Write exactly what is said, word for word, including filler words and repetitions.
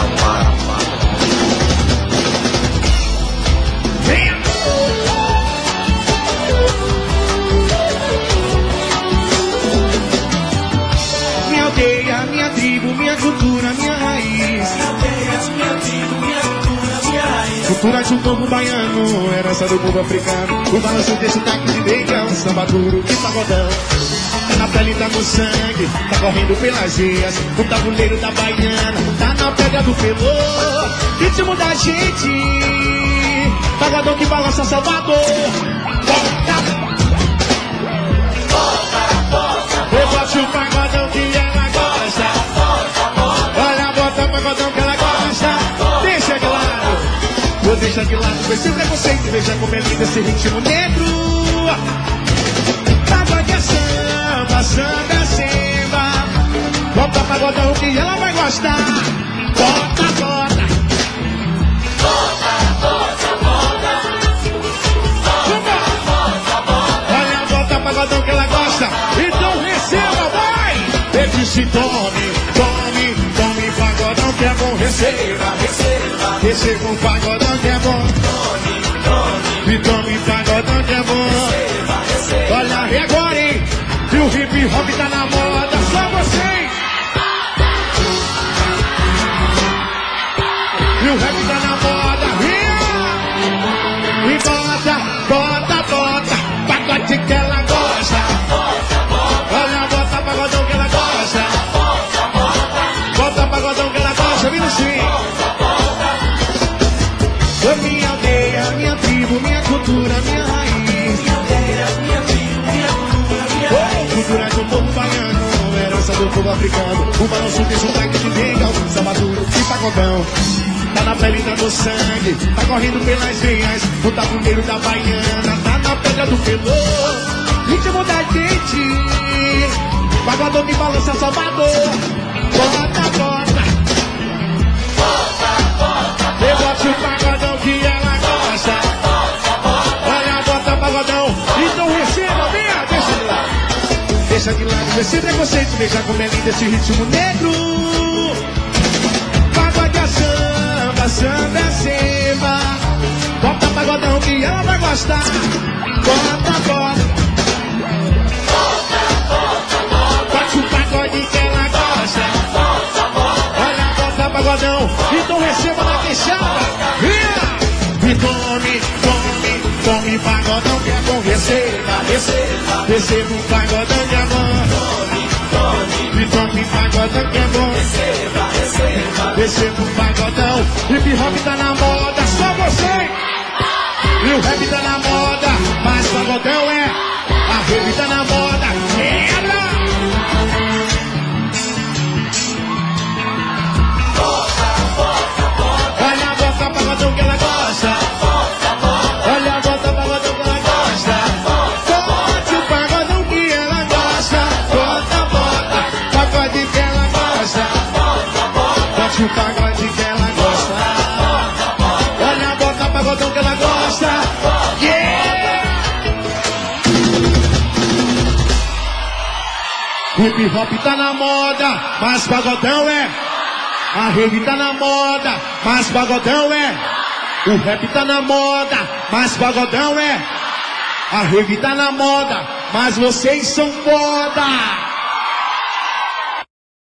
Minha aldeia, minha tribo, minha cultura, minha raiz. Cultura de um povo baiano, herança do povo africano. O balanço desse sotaque de negão, samba duro e pagodão. Tá na pele, tá no sangue, tá correndo pelas veias. O tabuleiro da baiana, tá na pedra do pelô. Ritmo da gente, pagodão que balança Salvador. Volta! Eu boto o pagodão que ela gosta. Olha, bota o pagodão que ela gosta. Deixa de lado. Vou deixar de lado, vai ser preconceito. Veja como é lindo esse ritmo negro. Pagode é samba, samba é samba. Bota pagodão que ela vai gostar. Bota, bota. Bota, bota, bota. Olha, bota pagodão que ela gosta. Então receba, vai. Eu disse tome, tome, tome pagodão que é bom. Receba, receba. Receba um pagodão que é bom. E tome pagodão que é bom. Olha, e agora, hein? E o hip hop tá na moda, só vocês. E o rap tá na moda, e bota, bota, bota, pagode que ela gosta. Olha, bota pagodão que ela gosta. Bota pagodão que ela gosta, viu sim? Foi minha aldeia, minha tribo, minha cultura, minha raiz. Minha aldeia, minha tribo, minha cultura, minha raiz. Cultura do povo baiano, herança do povo africano. O balanço tem sotaque de negão, samba duro e pagodão. Tá na pele, tá no sangue, tá correndo pelas veias. O tabuleiro da baiana, tá na pedra do pelô. Ritmo da gente, pagodão que balança Salvador. Bota, bota. Eu boto o pagodão que ela gosta. Olha, bota pagodão. Então receba, venha, deixa de lado. Deixa de lado, vê sem preconceito. Veja como é lindo esse ritmo negro. Pagode é samba, samba é samba. Bota pagodão que ela vai gostar. Bota, bota. Bote o pagode que ela gosta. Olha, bota pagodão. Então receba na queixada. E tome, tome, tome pagodão que é bom. Receba, receba. Receba um pagodão que é bom. E tome pagodão que é bom. Receba, receba. Receba um pagodão. Hip hop tá na moda, só você. E o rap tá na moda, mas pagodão é. A rave tá na moda. Quebra! Olha, bota pagodão que ela gosta. Olha, bota pagodão que ela gosta. Bote o pagodão que ela gosta. Bota, bota, pagode que ela gosta. Bote o pagode que ela gosta. Olha, bota pagodão que ela gosta. Yeah! Hip hop tá na moda, mas pagodão é. A rave tá na moda, mas pagodão é. O rap tá na moda, mas pagodão é. A rave tá na moda, mas vocês são foda.